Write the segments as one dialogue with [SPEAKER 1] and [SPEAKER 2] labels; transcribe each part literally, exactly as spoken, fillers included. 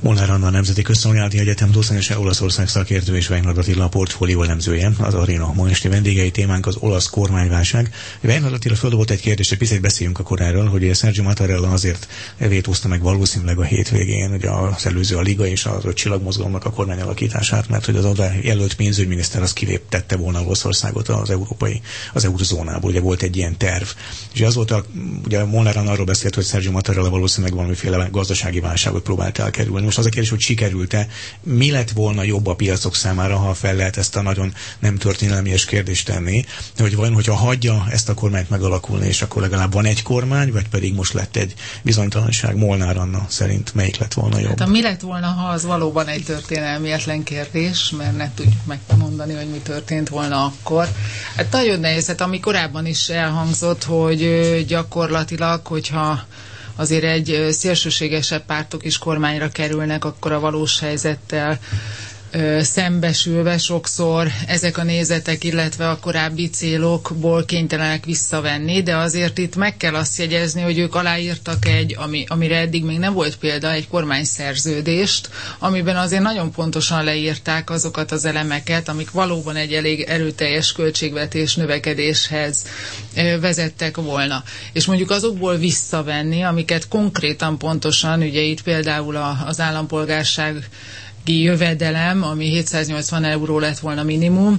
[SPEAKER 1] Molnár Anna, a Nemzeti Közszolgálati Egyetem docens, Olaszország szakértő és Weinhold Attila, a portfólió elemzője, az Aréna ma esti vendégei. Témánk az olasz kormányválság. Weinhold Attila földobott egy kérdést, hogy picit beszéljünk akkor erről, hogy Sergio Mattarella azért vétózta meg valószínűleg a hétvégén, ugye az előző a Liga és az öt csillagmozgalomnak a kormány alakítását, mert hogy az oda jelölt pénzügyminiszter az kiléptette volna Olaszországot az európai, az eurozónából. Ugye volt egy ilyen terv. És az volt a, ugye Molnár Anna arról beszélt, hogy Sergio Mattarella valószínűleg valamiféle gazdasági válságot próbált elkerülni. Most az a kérdés, hogy sikerült-e, mi lett volna jobb a piacok számára, ha fel lehet ezt a nagyon nem történelmies kérdést tenni, hogy vajon, hogyha hagyja ezt a kormányt megalakulni, és akkor legalább van egy kormány, vagy pedig most lett egy bizonytalanság. Molnár Anna szerint melyik lett volna jobb?
[SPEAKER 2] Hát, mi lett volna, ha az valóban egy történelmietlen kérdés, mert ne tudjuk megmondani, hogy mi történt volna akkor. Hát nagyon nehéz, hát ami korábban is elhangzott, hogy gyakorlatilag, hogyha azért egy szélsőségesebb pártok is kormányra kerülnek, akkor a valós helyzettel ö, szembesülve sokszor ezek a nézetek, illetve a korábbi célokból kénytelenek visszavenni, de azért itt meg kell azt jegyezni, hogy ők aláírtak egy, ami, amire eddig még nem volt példa, egy kormányszerződést, amiben azért nagyon pontosan leírták azokat az elemeket, amik valóban egy elég erőteljes költségvetés növekedéshez ö, vezettek volna. És mondjuk azokból visszavenni, amiket konkrétan pontosan, ugye itt például a, az állampolgárság jövedelem, ami hétszáznyolcvan euró lett volna minimum.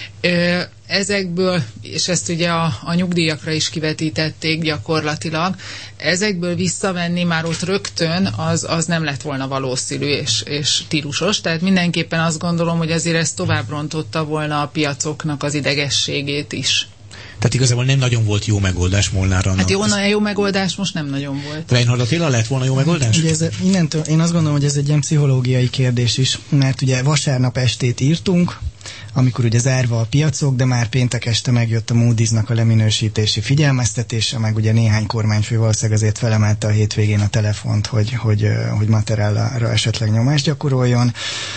[SPEAKER 2] Ezekből, és ezt ugye a, a nyugdíjakra is kivetítették gyakorlatilag, ezekből visszavenni már ott rögtön, az, az nem lett volna valószínű és, és stílusos. Tehát mindenképpen azt gondolom, hogy azért ez tovább rontotta volna a piacoknak az idegességét is.
[SPEAKER 1] Tehát igazából nem nagyon volt jó megoldás Molnár Anna.
[SPEAKER 2] Hát jó, na, jó megoldás most nem nagyon volt.
[SPEAKER 1] Weinhold Attila, lett volna jó megoldás?
[SPEAKER 3] Ugye ez, innentől, én azt gondolom, hogy ez egy ilyen pszichológiai kérdés is, mert ugye vasárnap estét írtunk, amikor ugye zárva a piacok, de már péntek este megjött a Moody's-nak a leminősítési figyelmeztetése, meg ugye néhány kormányfő valószínűleg azért felemelte a hétvégén a telefont, hogy, hogy, hogy Mattarellára esetleg nyomást gyakoroljon.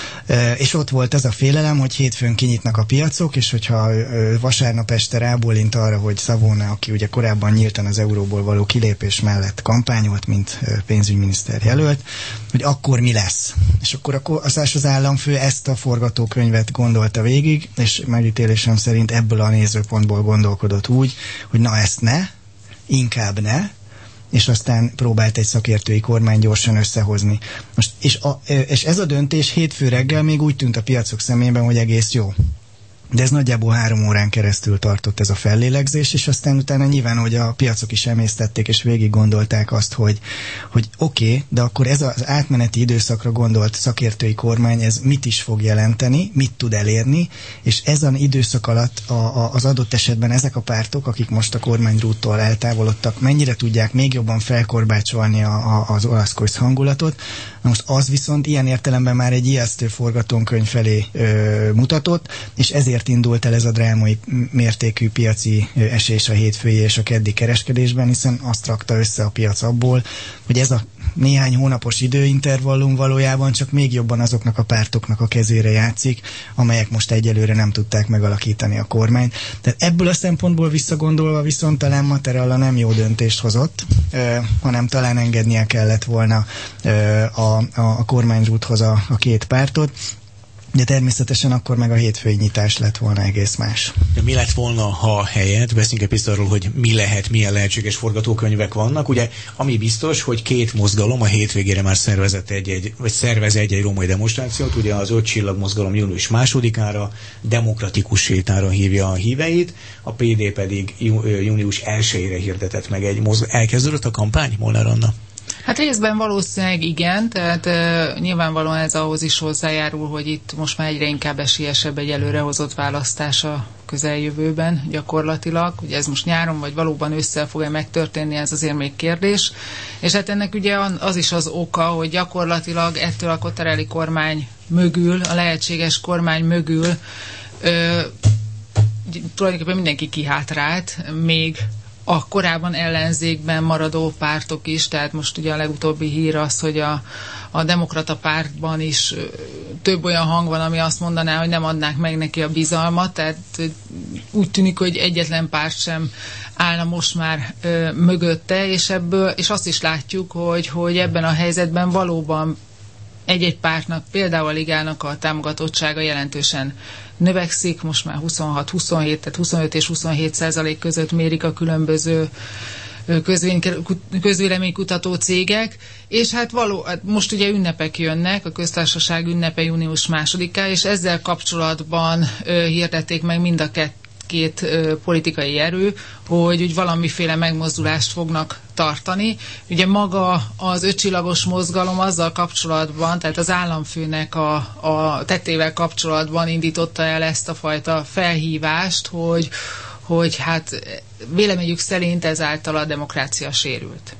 [SPEAKER 3] És ott volt ez a félelem, hogy hétfőn kinyitnak a piacok, és hogyha vasárnap este rábólint arra, hogy Savona, aki ugye korábban nyíltan az euróból való kilépés mellett kampányolt, mint pénzügyminiszter jelölt, hogy akkor mi lesz. És akkor az, az államfő ezt a forgatókönyvet gondolta végig, és megítélésem szerint ebből a nézőpontból gondolkodott úgy, hogy na ezt ne, inkább ne, és aztán próbált egy szakértői kormány gyorsan összehozni. Most, és, a, és ez a döntés hétfő reggel még úgy tűnt a piacok szemében, hogy egész jó. De ez nagyjából három órán keresztül tartott ez a fellélegzés, és aztán utána nyilván, hogy a piacok is emésztették, és végig gondolták azt, hogy, hogy oké, okay, de akkor ez az átmeneti időszakra gondolt szakértői kormány, ez mit is fog jelenteni, mit tud elérni, és ezen időszak alatt a, a, az adott esetben ezek a pártok, akik most a kormányrúttól eltávolodtak, mennyire tudják még jobban felkorbácsolni a, a, az olasz közhangulatot. Na most az viszont ilyen értelemben már egy ijesztő forgatókönyv felé ö, mutatott, és ezért indult el ez a drámai mértékű piaci esés a hétfői és a keddi kereskedésben, hiszen azt rakta össze a piac abból, hogy ez a néhány hónapos időintervallum valójában csak még jobban azoknak a pártoknak a kezére játszik, amelyek most egyelőre nem tudták megalakítani a kormányt. Tehát ebből a szempontból visszagondolva viszont talán Mattarella nem jó döntést hozott, ö, hanem talán engednie kellett volna ö, a, a, a kormányrúthoz a, a két pártot. De természetesen akkor meg a hétfői nyitás lett volna egész más.
[SPEAKER 1] De mi lett volna, ha helyett? Beszéljünk egy picit arról, hogy mi lehet, milyen lehetséges forgatókönyvek vannak. Ugye, ami biztos, hogy két mozgalom a hétvégére már szervezett egy-egy, vagy szervez egy-egy római demonstrációt. Ugye az öt csillag mozgalom június másodikára, demokratikus sétára hívja a híveit, a pé dé pedig június elsejére hirdetett meg egy mozgalom. Elkezdődött a kampány, Molnár Anna?
[SPEAKER 2] Hát részben valószínűleg igen, tehát uh, nyilvánvalóan ez ahhoz is hozzájárul, hogy itt most már egyre inkább esélyesebb egy előrehozott választás a közeljövőben gyakorlatilag. Ugye ez most nyáron vagy valóban ősszel fog-e megtörténni, ez azért még kérdés. És hát ennek ugye az is az oka, hogy gyakorlatilag ettől a Cottarelli kormány mögül, a lehetséges kormány mögül ö, tulajdonképpen mindenki kihátrált, még a korábban ellenzékben maradó pártok is, tehát most ugye a legutóbbi hír az, hogy a, a demokrata pártban is több olyan hang van, ami azt mondaná, hogy nem adnák meg neki a bizalmat, tehát úgy tűnik, hogy egyetlen párt sem állna most már ö, mögötte, és ebből, és azt is látjuk, hogy, hogy ebben a helyzetben valóban egy-egy pártnak, például a Ligának a támogatottsága jelentősen növekszik, most már huszonhat huszonhét, tehát huszonöt és huszonhét százalék között mérik a különböző közvéleménykutató cégek, és hát való, most ugye ünnepek jönnek, a köztársaság ünnepe június másodikán, és ezzel kapcsolatban ö, hirdették meg mind a két, két ö, politikai erő, hogy úgy valamiféle megmozdulást fognak tartani. Ugye maga az ötcsillagos mozgalom azzal kapcsolatban, tehát az államfőnek a, a tettével kapcsolatban indította el ezt a fajta felhívást, hogy hogy hát véleményük szerint ezáltal a demokrácia sérült.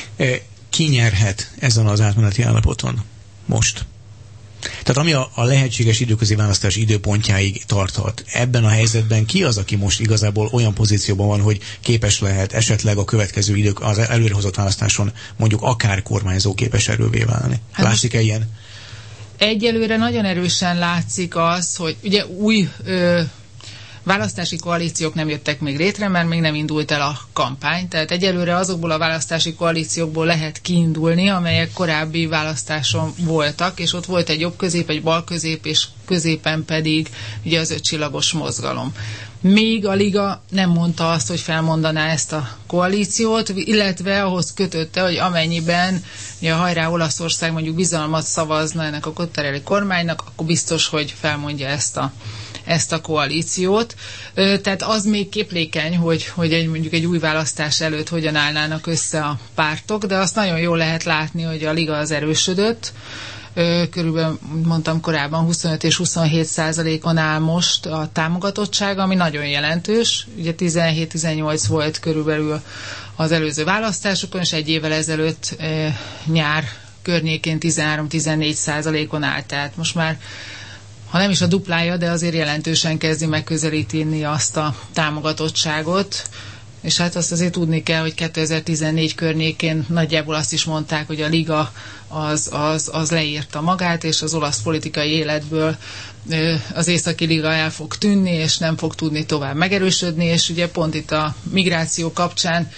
[SPEAKER 1] Ki nyerhet ezen az átmeneti állapoton most? Tehát ami a, a lehetséges időközi választás időpontjáig tarthat, ebben a helyzetben ki az, aki most igazából olyan pozícióban van, hogy képes lehet esetleg a következő idők, az előrehozott választáson mondjuk akár kormányzó képes erővé válni? Hát látszik-e ilyen?
[SPEAKER 2] Egyelőre nagyon erősen látszik az, hogy ugye új ö, választási koalíciók nem jöttek még létre, mert még nem indult el a kampány, tehát egyelőre azokból a választási koalíciókból lehet kiindulni, amelyek korábbi választáson voltak, és ott volt egy jobb-közép, egy bal-közép, és középen pedig ugye az ötcsillagos mozgalom. Még a Liga nem mondta azt, hogy felmondaná ezt a koalíciót, illetve ahhoz kötötte, hogy amennyiben ugye a Hajrá Olaszország mondjuk bizalmat szavazna ennek a Cottarelli kormánynak, akkor biztos, hogy felmondja ezt a ezt a koalíciót. Tehát az még képlékeny, hogy, hogy egy, mondjuk egy új választás előtt hogyan állnának össze a pártok, de azt nagyon jól lehet látni, hogy a Liga az erősödött. Körülbelül, mondtam korábban, huszonöt és huszonhét százalékon áll most a támogatottsága, ami nagyon jelentős. Ugye tizenhét-tizennyolc volt körülbelül az előző választásokon, és egy évvel ezelőtt nyár környékén tizenhárom-tizennégy százalékon áll. Tehát most már ha nem is a duplája, de azért jelentősen kezdi megközelíteni azt a támogatottságot, és hát azt azért tudni kell, hogy kétezer-tizennégy környékén nagyjából azt is mondták, hogy a Liga az, az, az leírta magát, és az olasz politikai életből az Északi Liga el fog tűnni, és nem fog tudni tovább megerősödni, és ugye pont itt a migráció kapcsán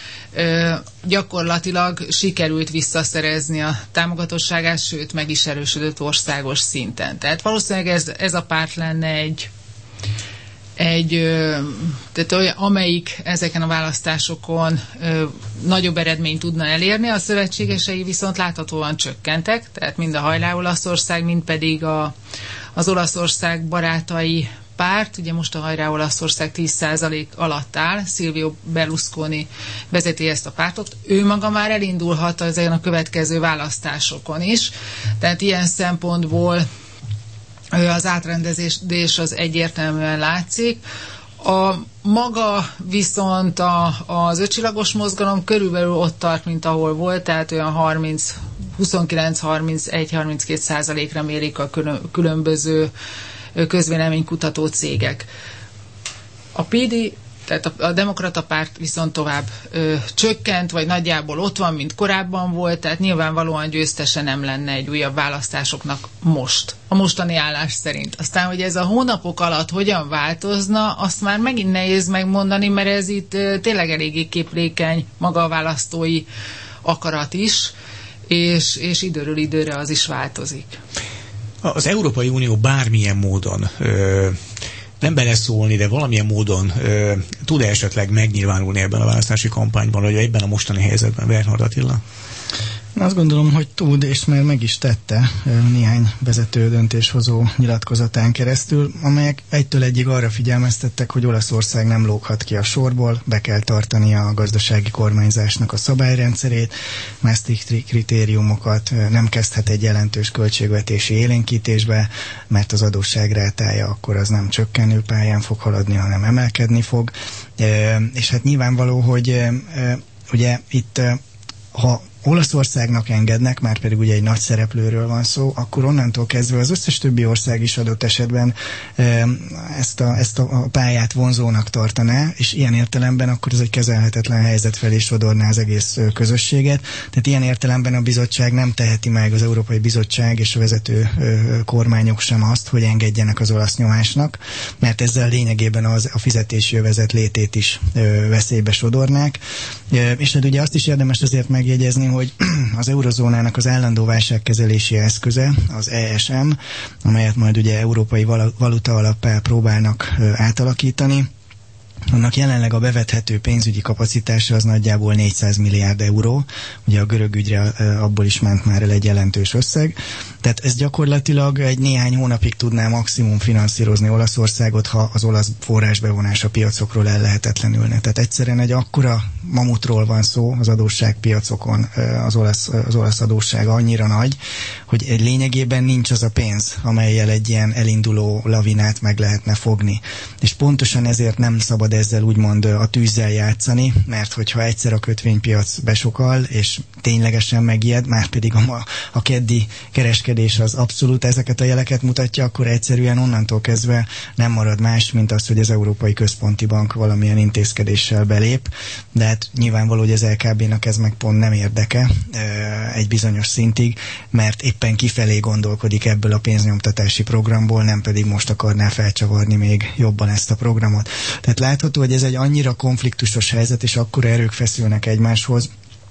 [SPEAKER 2] gyakorlatilag sikerült visszaszerezni a támogatottságát, sőt meg is erősödött országos szinten. Tehát valószínűleg ez, ez a párt lenne egy egy, tehát olyan, amelyik ezeken a választásokon ö, nagyobb eredményt tudna elérni, a szövetségesei viszont láthatóan csökkentek, tehát mind a Hajrá Olaszország, mind pedig a, az Olaszország barátai párt, ugye most a Hajrá Olaszország tíz százalék alatt áll, Silvio Berlusconi vezeti ezt a pártot, ő maga már elindulhat ezen a következő választásokon is, tehát ilyen szempontból az átrendezés az egyértelműen látszik. A maga viszont a, az ötcsillagos mozgalom körülbelül ott tart, mint ahol volt, tehát olyan harminc, huszonkilenc, harmincegy, harminckét százalékra mérik a különböző közvéleménykutató cégek. A pé dé, tehát a, a demokrata párt viszont tovább ö, csökkent, vagy nagyjából ott van, mint korábban volt, tehát nyilvánvalóan győztese nem lenne egy újabb választásoknak most, a mostani állás szerint. Aztán, hogy ez a hónapok alatt hogyan változna, azt már megint nehéz megmondani, mert ez itt ö, tényleg eléggé képlékeny maga a választói akarat is, és, és időről időre az is változik.
[SPEAKER 1] Az Európai Unió bármilyen módon ö, nem beleszólni, de valamilyen módon ö, tud-e esetleg megnyilvánulni ebben a választási kampányban, vagy ebben a mostani helyzetben, Bernhard Attila?
[SPEAKER 3] Azt gondolom, hogy tud, és már meg is tette néhány vezető döntéshozó nyilatkozatán keresztül, amelyek egytől egyig arra figyelmeztettek, hogy Olaszország nem lóghat ki a sorból, be kell tartani a gazdasági kormányzásnak a szabályrendszerét, Maastrichti kritériumokat, nem kezdhet egy jelentős költségvetési élénkítésbe, mert az adósságrátája akkor az nem csökkenő pályán fog haladni, hanem emelkedni fog. És hát nyilvánvaló, hogy ugye itt, ha Olaszországnak engednek, már pedig ugye egy nagy szereplőről van szó, akkor onnantól kezdve az összes többi ország is adott esetben ezt a, ezt a pályát vonzónak tartaná, és ilyen értelemben akkor ez egy kezelhetetlen helyzet felé sodorná az egész közösséget. Tehát ilyen értelemben a bizottság nem teheti meg, az Európai Bizottság és a vezető kormányok sem azt, hogy engedjenek az olasz nyomásnak, mert ezzel lényegében az, a fizetési övezet létét is veszélybe sodornák. És hát ugye azt is érdemes azért megjegyezni, hogy az eurozónának az állandó válságkezelési eszköze, az E S M, amelyet majd ugye európai valuta alappá próbálnak átalakítani, annak jelenleg a bevethető pénzügyi kapacitása az nagyjából négyszáz milliárd euró, ugye a görög ügyre abból is ment már el egy jelentős összeg, tehát ez gyakorlatilag egy néhány hónapig tudná maximum finanszírozni Olaszországot, ha az olasz forrásbevonás a piacokról ellehetetlenülne. Tehát egyszerűen egy akkora mamutról van szó az adósságpiacokon, az olasz, az olasz adóssága annyira nagy, hogy egy lényegében nincs az a pénz, amellyel egy ilyen elinduló lavinát meg lehetne fogni. És pontosan ezért nem szabad ezzel úgymond a tűzzel játszani, mert hogyha egyszer a kötvénypiac besokal, és ténylegesen megijed, már pedig a, a keddi kereskedés az abszolút ezeket a jeleket mutatja, akkor egyszerűen onnantól kezdve nem marad más, mint az, hogy az Európai Központi Bank valamilyen intézkedéssel belép, de hát nyilvánvaló, hogy az el ká bé-nak ez meg pont nem érdeke egy bizonyos szintig, mert éppen kifelé gondolkodik ebből a pénznyomtatási programból, nem pedig most akarná felcsavarni még jobban ezt a programot. Tehát látható, hogy ez egy annyira konfliktusos helyzet, és akkora erők feszülnek egymáshoz,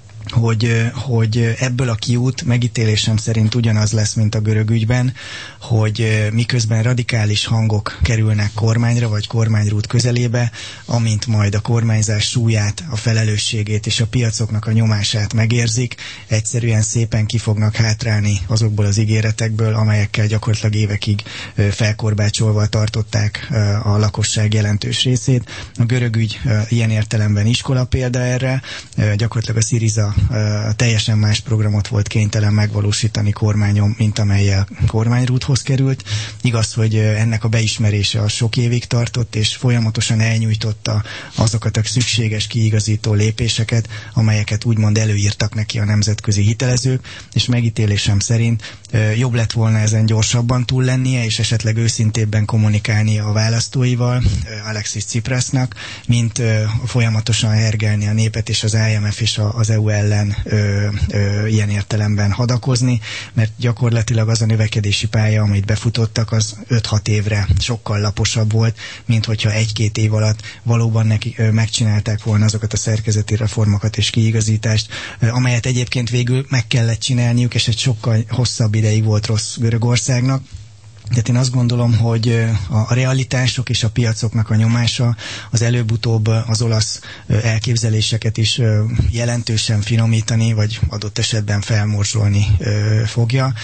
[SPEAKER 3] hogy, hogy ebből a kiút megítélésem szerint ugyanaz lesz, mint a görög ügyben, hogy miközben radikális hangok kerülnek kormányra, vagy kormányrút közelébe, amint majd a kormányzás súlyát, a felelősségét és a piacoknak a nyomását megérzik, egyszerűen szépen ki fognak hátrálni azokból az ígéretekből, amelyekkel gyakorlatilag évekig felkorbácsolva tartották a lakosság jelentős részét. A görög ügy ilyen értelemben iskola példa erre, gyakorlatilag a Syriza Uh, teljesen más programot volt kénytelen megvalósítani kormányom, mint amellyel kormányrúthoz került. Igaz, hogy uh, ennek a beismerése az sok évig tartott, és folyamatosan elnyújtotta azokat a szükséges kiigazító lépéseket, amelyeket úgymond előírtak neki a nemzetközi hitelezők, és megítélésem szerint uh, jobb lett volna ezen gyorsabban túl lennie, és esetleg őszintébben kommunikálnia a választóival, uh, Alexis Tsiprasnak, mint uh, folyamatosan hergelni a népet, és az I M F és a, az E U ellen ö, ö, ilyen értelemben hadakozni, mert gyakorlatilag az a növekedési pálya, amit befutottak, az öt-hat évre sokkal laposabb volt, mint hogyha egy-két év alatt valóban neki ö, megcsinálták volna azokat a szerkezeti reformokat és kiigazítást, ö, amelyet egyébként végül meg kellett csinálniuk, és egy sokkal hosszabb ideig volt rossz Görögországnak. Tehát én azt gondolom, hogy a realitások és a piacoknak a nyomása az előbb-utóbb az olasz elképzeléseket is jelentősen finomítani, vagy adott esetben felmorzsolni fogja.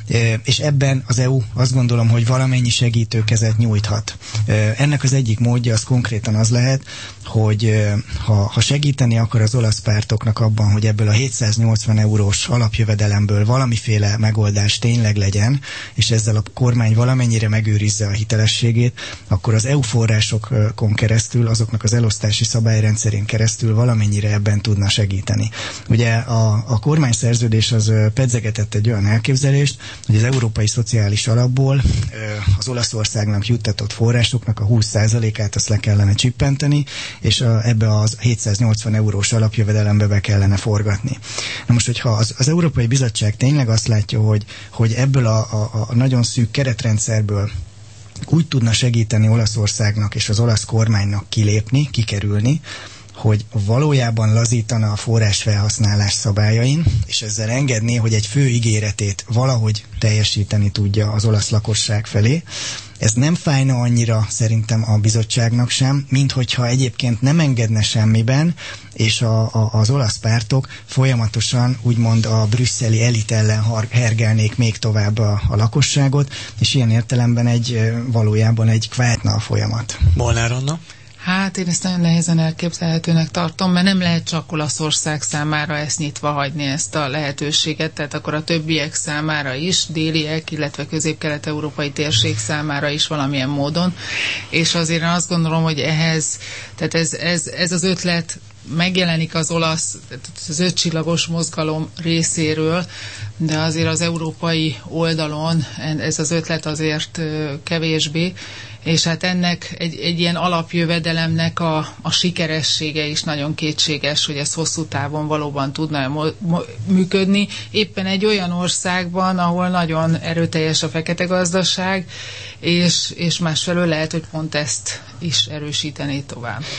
[SPEAKER 3] És ebben az E U azt gondolom, hogy valamennyi segítőkezet nyújthat. Ennek az egyik módja az konkrétan az lehet, hogy ha, ha segíteni akar az olasz pártoknak abban, hogy ebből a hétszáznyolcvan eurós alapjövedelemből valamiféle megoldás tényleg legyen, és ezzel a kormány valamennyire megőrizze a hitelességét, akkor az E U forrásokon keresztül, azoknak az elosztási szabályrendszerén keresztül valamennyire ebben tudna segíteni. Ugye a, a kormányszerződés az pedzegetett egy olyan elképzelést, hogy az Európai Szociális Alapból az Olaszországnak juttatott forrásoknak a húsz százalékát azt le kellene csippenteni, és a, ebbe az hétszáznyolcvan eurós alapjövedelembe be kellene forgatni. Na most, hogyha az, az Európai Bizottság tényleg azt látja, hogy, hogy ebből a, a, a nagyon szűk keretrendszerből úgy tudna segíteni Olaszországnak és az olasz kormánynak kilépni, kikerülni, hogy valójában lazítana a forrásfelhasználás szabályain, és ezzel engedné, hogy egy fő ígéretét valahogy teljesíteni tudja az olasz lakosság felé. Ez nem fájna annyira szerintem a bizottságnak sem, mint hogyha egyébként nem engedne semmiben, és a, a, az olasz pártok folyamatosan úgymond a brüsszeli elit ellen hergelnék még tovább a, a lakosságot, és ilyen értelemben egy valójában egy kvátna a folyamat.
[SPEAKER 1] Molnár Anna?
[SPEAKER 2] Hát én ezt nagyon nehezen elképzelhetőnek tartom, mert nem lehet csak Olaszország számára ezt nyitva hagyni, ezt a lehetőséget, tehát akkor a többiek számára is, déliek, illetve közép-kelet-európai térség számára is valamilyen módon, és azért én azt gondolom, hogy ehhez, tehát ez, ez, ez az ötlet megjelenik az olasz, az ötcsillagos mozgalom részéről, de azért az európai oldalon ez az ötlet azért kevésbé, és hát ennek egy, egy ilyen alapjövedelemnek a, a sikeressége is nagyon kétséges, hogy ez hosszú távon valóban tudna mo- mo- működni. Éppen egy olyan országban, ahol nagyon erőteljes a fekete gazdaság, és, és másfelől lehet, hogy pont ezt is erősítené tovább.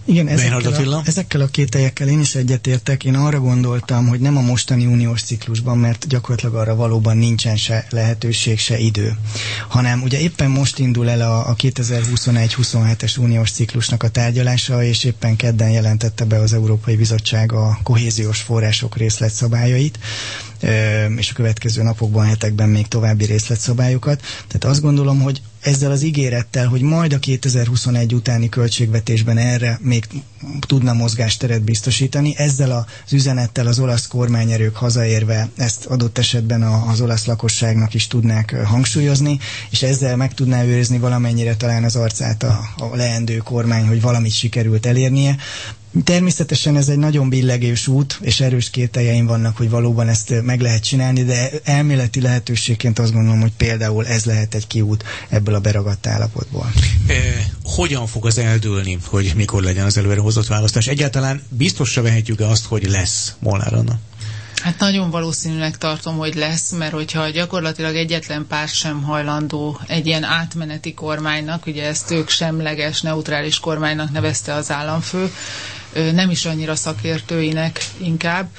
[SPEAKER 3] Igen, ezekkel a, ezekkel a kételyekkel én is egyetértek. Én arra gondoltam, hogy nem a mostani uniós ciklusban, mert gyakorlatilag arra valóban nincsen se lehetőség, se idő, hanem ugye éppen most indul el a, a kétezer-huszonegy huszonhetes uniós ciklusnak a tárgyalása, és éppen kedden jelentette be az Európai Bizottság a kohéziós források részletszabályait, és a következő napokban, hetekben még további részletszabályokat. Tehát azt gondolom, hogy ezzel az ígérettel, hogy majd a kétezer-huszonegy utáni költségvetésben erre még tudna mozgásteret biztosítani, ezzel az üzenettel az olasz kormányerők hazaérve ezt adott esetben az olasz lakosságnak is tudnák hangsúlyozni, és ezzel meg tudná őrizni valamennyire talán az arcát a, a leendő kormány, hogy valamit sikerült elérnie. Természetesen ez egy nagyon billegős út, és erős kételjeim vannak, hogy valóban ezt meg lehet csinálni, de elméleti lehetőségként azt gondolom, hogy például ez lehet egy kiút ebből a beragadt állapotból.
[SPEAKER 1] E, hogyan fog az eldőlni, hogy mikor legyen az előrehozott választás? Egyáltalán biztosra vehetjük-e azt, hogy lesz, Molnár Anna?
[SPEAKER 2] Hát nagyon valószínűleg tartom, hogy lesz, mert hogyha gyakorlatilag egyetlen párt sem hajlandó egy ilyen átmeneti kormánynak, ugye ezt ők semleges, neutrális kormánynak nevezte az államfő, nem is annyira szakértőinek inkább,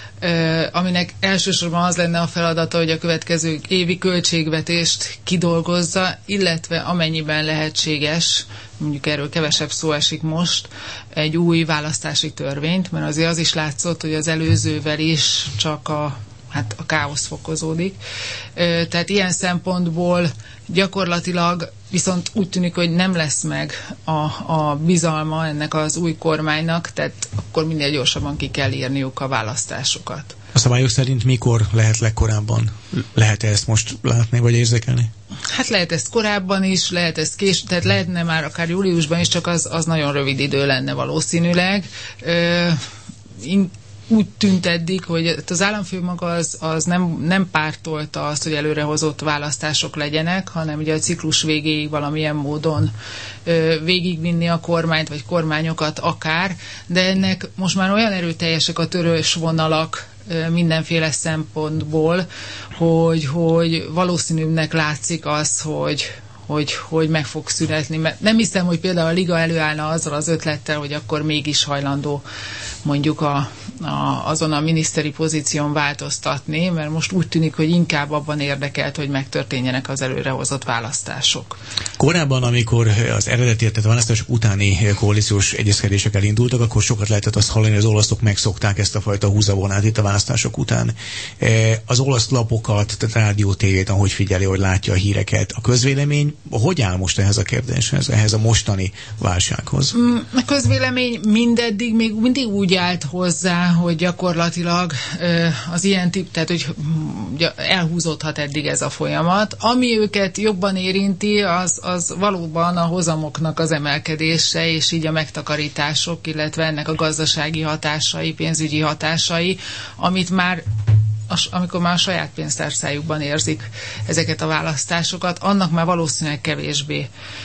[SPEAKER 2] aminek elsősorban az lenne a feladata, hogy a következő évi költségvetést kidolgozza, illetve amennyiben lehetséges, mondjuk erről kevesebb szó esik most, egy új választási törvényt, mert azért az is látszott, hogy az előzővel is csak a, hát a káosz fokozódik. Tehát ilyen szempontból gyakorlatilag viszont úgy tűnik, hogy nem lesz meg a, a bizalma ennek az új kormánynak, tehát akkor minél gyorsabban ki kell írniuk a választásokat.
[SPEAKER 1] A szabályok szerint mikor lehet legkorábban? Lehet-e ezt most látni, vagy érzékelni?
[SPEAKER 2] Hát lehet ezt korábban is, lehet ezt később, tehát lehetne már akár júliusban is, csak az, az nagyon rövid idő lenne valószínűleg. Ö, in, úgy tűnt eddig, hogy az államfő maga az, az nem, nem pártolta azt, hogy előrehozott választások legyenek, hanem ugye a ciklus végéig valamilyen módon ö, végigvinni a kormányt, vagy kormányokat akár, de ennek most már olyan erőteljesek a törős vonalak ö, mindenféle szempontból, hogy, hogy valószínűbbnek látszik az, hogy Hogy, hogy meg fog születni. Mert nem hiszem, hogy például a Liga előállna azzal az ötlettel, hogy akkor mégis hajlandó mondjuk a, a, azon a miniszteri pozíción változtatni, mert most úgy tűnik, hogy inkább abban érdekelt, hogy megtörténjenek az előrehozott választások.
[SPEAKER 1] Korábban, amikor az eredeti, tehát a választások utáni koalíciós egyezkedések elindultak, akkor sokat lehetett azt hallani, hogy az olaszok megszokták ezt a fajta húzavonát itt a választások után. Az olasz lapokat, tehát rádió, tévét, ahogy figyeli, hogy látja a híreket, a közvélemény hogy áll most ehhez a kérdéshez, ehhez a mostani válsághoz?
[SPEAKER 2] A közvélemény mindeddig még mindig úgy állt hozzá, hogy gyakorlatilag az ilyen tip, tehát hogy elhúzódhat eddig ez a folyamat. Ami őket jobban érinti, az, az valóban a hozamoknak az emelkedése, és így a megtakarítások, illetve ennek a gazdasági hatásai, pénzügyi hatásai, amit már amikor már a saját pénztárcájukban érzik ezeket a választásokat, annak már valószínűleg kevésbé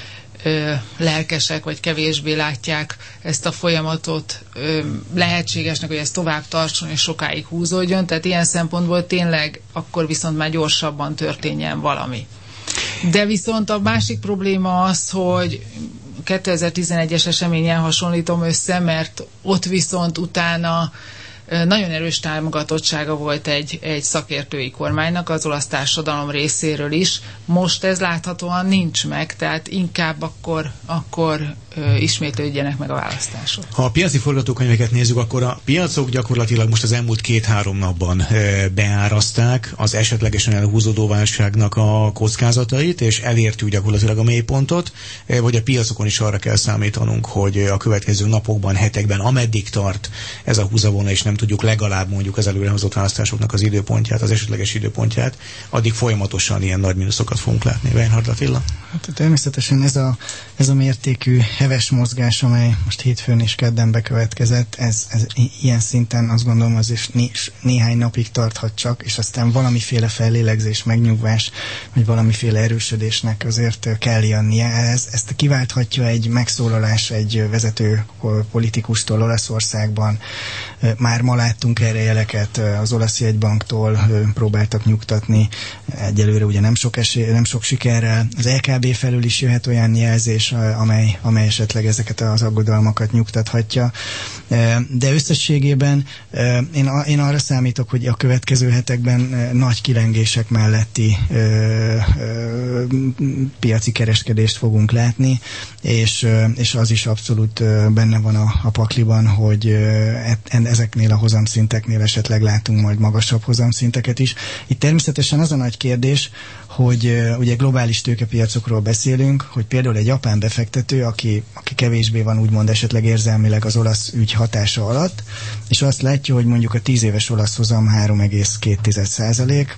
[SPEAKER 2] ö, lelkesek, vagy kevésbé látják ezt a folyamatot ö, lehetségesnek, hogy ez tovább tartson és sokáig húzódjon, tehát ilyen szempontból tényleg akkor viszont már gyorsabban történjen valami. De viszont a másik probléma az, hogy kétezer-tizenegyes eseményen hasonlítom össze, mert ott viszont utána nagyon erős támogatottsága volt egy, egy szakértői kormánynak, az olasz társadalom részéről is. Most ez láthatóan nincs meg, tehát inkább akkor, akkor ö, ismétlődjenek meg a választások.
[SPEAKER 1] Ha a piaci forgatókönyveket nézzük, akkor a piacok gyakorlatilag most az elmúlt két-három napban ö, beárazták az esetlegesen elhúzódó válságnak a kockázatait, és elértük gyakorlatilag a mélypontot, ö, vagy a piacokon is arra kell számítanunk, hogy a következő napokban, hetekben, ameddig tart ez a húzavona, és nem tudjuk legalább mondjuk az előrehozott választásoknak az időpontját, az esetleges időpontját, addig folyamatosan ilyen nagy mínuszokat fogunk látni. Weinhard Attila?
[SPEAKER 3] Hát természetesen ez a, ez a mértékű heves mozgás, amely most hétfőn és kedden bekövetkezett, ez, ez ilyen szinten azt gondolom az is né, néhány napig tarthat csak, és aztán valamiféle fellélegzés, megnyugvás, vagy valamiféle erősödésnek azért kell jönnie. Ez, ezt kiválthatja egy megszólalás egy vezető politikustól Olaszországban. Már ma láttunk erre jeleket, az olasz jegybanktól próbáltak nyugtatni, egyelőre ugye nem sok, esély, nem sok sikerrel. Az é ká bé felül is jöhet olyan jelzés, amely, amely esetleg ezeket az aggodalmakat nyugtathatja. De összességében én, én arra számítok, hogy a következő hetekben nagy kilengések melletti piaci kereskedést fogunk látni, és, és az is abszolút benne van a, a pakliban, hogy ezeknél a hozamszinteknél esetleg látunk majd magasabb hozamszinteket is. Itt természetesen az a nagy kérdés, hogy uh, ugye globális tőkepiacokról beszélünk, hogy például egy japán befektető, aki, aki kevésbé van úgymond esetleg érzelmileg az olasz ügy hatása alatt, és azt látja, hogy mondjuk a tíz éves olasz hozam három egész két százalék,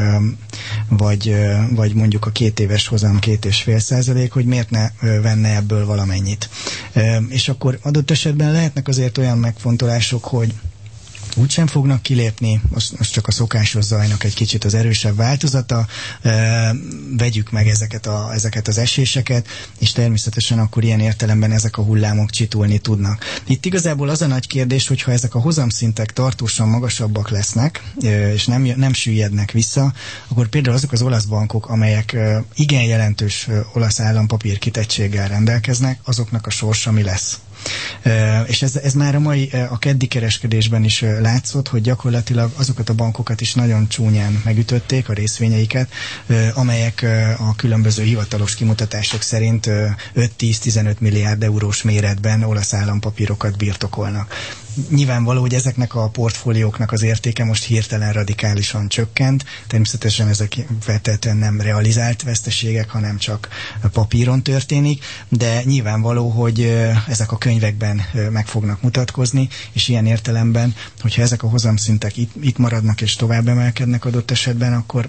[SPEAKER 3] vagy, vagy mondjuk a két éves hozam két egész öt százalék, hogy miért ne venne ebből valamennyit. És akkor adott esetben lehetnek azért olyan megfontolások, hogy úgysem fognak kilépni, most, most csak a szokásos zajnak egy kicsit az erősebb változata, e, vegyük meg ezeket, a, ezeket az eséseket, és természetesen akkor ilyen értelemben ezek a hullámok csitulni tudnak. Itt igazából az a nagy kérdés, hogyha ezek a hozamszintek tartósan magasabbak lesznek, e, és nem, nem süllyednek vissza, akkor például azok az olasz bankok, amelyek e, igen jelentős e, olasz állampapír kitettséggel rendelkeznek, azoknak a sorsa mi lesz. Uh, és ez, ez már a mai, a keddi kereskedésben is uh, látszott, hogy gyakorlatilag azokat a bankokat is nagyon csúnyán megütötték, a részvényeiket, uh, amelyek uh, a különböző hivatalos kimutatások szerint uh, öt-tíz-tizenöt milliárd eurós méretben olasz állampapírokat birtokolnak. Nyilvánvaló, hogy ezeknek a portfólióknak az értéke most hirtelen radikálisan csökkent. Természetesen ezek feltétlenül nem realizált veszteségek, hanem csak papíron történik, de nyilvánvaló, hogy ezek a könyvekben meg fognak mutatkozni, és ilyen értelemben, hogyha ezek a hozamszintek itt, itt maradnak és tovább emelkednek adott esetben, akkor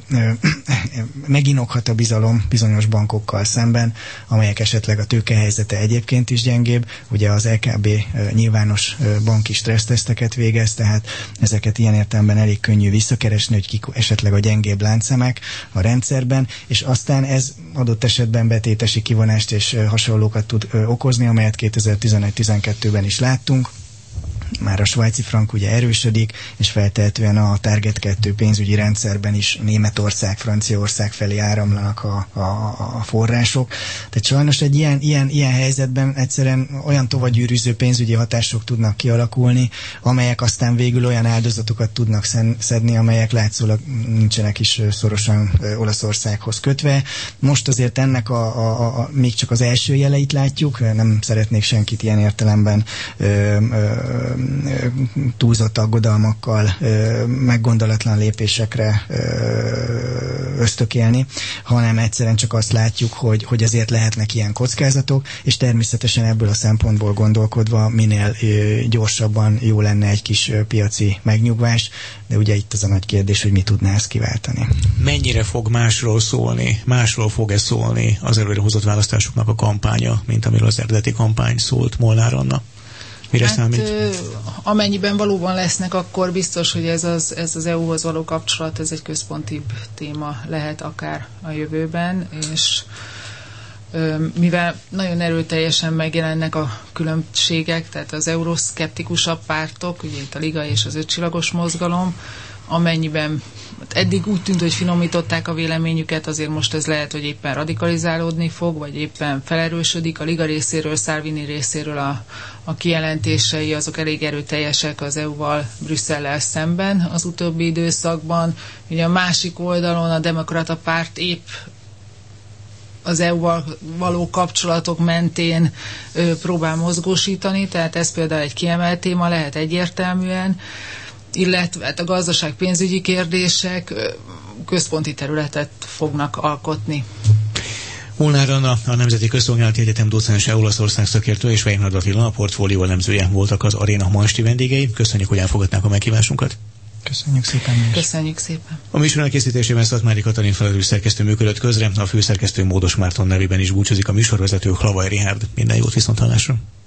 [SPEAKER 3] meginokhat a bizalom bizonyos bankokkal szemben, amelyek esetleg a tőkehelyzete egyébként is gyengébb. Ugye az é ká bé nyilvános banki stresszteszteket végez, tehát ezeket ilyen értelemben elég könnyű visszakeresni, hogy kik esetleg a gyengébb láncszemek a rendszerben, és aztán ez adott esetben betétesi kivonást és hasonlókat tud okozni, amelyet kétezer-tizenegy-tizenkettőben is láttunk. Már a svájci frank ugye erősödik, és feltehetően a Target kettő pénzügyi rendszerben is Németország, Franciaország felé áramlanak a, a, a források. Tehát sajnos egy ilyen, ilyen, ilyen helyzetben egyszerűen olyan tovagyűrűző pénzügyi hatások tudnak kialakulni, amelyek aztán végül olyan áldozatokat tudnak szedni, amelyek látszólag nincsenek is szorosan Olaszországhoz kötve. Most azért ennek a, a, a, még csak az első jeleit látjuk, nem szeretnék senkit ilyen értelemben ö, ö, túlzott aggodalmakkal, meggondolatlan lépésekre ösztökélni, hanem egyszerűen csak azt látjuk, hogy, hogy azért lehetnek ilyen kockázatok, és természetesen ebből a szempontból gondolkodva minél gyorsabban jó lenne egy kis piaci megnyugvás, de ugye itt az a nagy kérdés, hogy mi tudná ezt kiváltani.
[SPEAKER 1] Mennyire fog másról szólni, másról fog-e szólni az előre hozott választásoknak a kampánya, mint amiről az eredeti kampány szólt Molnár Anna? Mire
[SPEAKER 2] hát,
[SPEAKER 1] számít?
[SPEAKER 2] Amennyiben valóban lesznek, akkor biztos, hogy ez az, ez az é u-hoz való kapcsolat, ez egy központibb téma lehet akár a jövőben, és mivel nagyon erőteljesen megjelennek a különbségek, tehát az euroszkeptikusabb pártok, ugye itt a Liga és az ötcsillagos mozgalom, amennyiben eddig úgy tűnt, hogy finomították a véleményüket, azért most ez lehet, hogy éppen radikalizálódni fog, vagy éppen felerősödik. A Liga részéről, Salvini részéről a, a kijelentései azok elég erőteljesek az é u-val, Brüsszellel szemben az utóbbi időszakban. Ugye a másik oldalon a demokrata párt épp az é u-val való kapcsolatok mentén ö, próbál mozgósítani, tehát ez például egy kiemelt téma lehet egyértelműen, illetve a gazdaság pénzügyi kérdések központi területet fognak alkotni.
[SPEAKER 1] Molnár Anna, a Nemzeti Közszolgálati Egyetem docense, Olaszország szakértő, és Weingart Attila, a portfólió elemzője voltak az Aréna ma esti vendégei. Köszönjük, hogy elfogadták a meghívásunkat.
[SPEAKER 3] Köszönjük szépen.
[SPEAKER 2] Köszönjük szépen.
[SPEAKER 1] A műsor elkészítésében Szatmári Katalin felelős szerkesztő működött közre, a főszerkesztő Módos Márton nevében is búcsúzik a műsorvezető Hlavaj Richárd. Minden jót, viszonthallásra.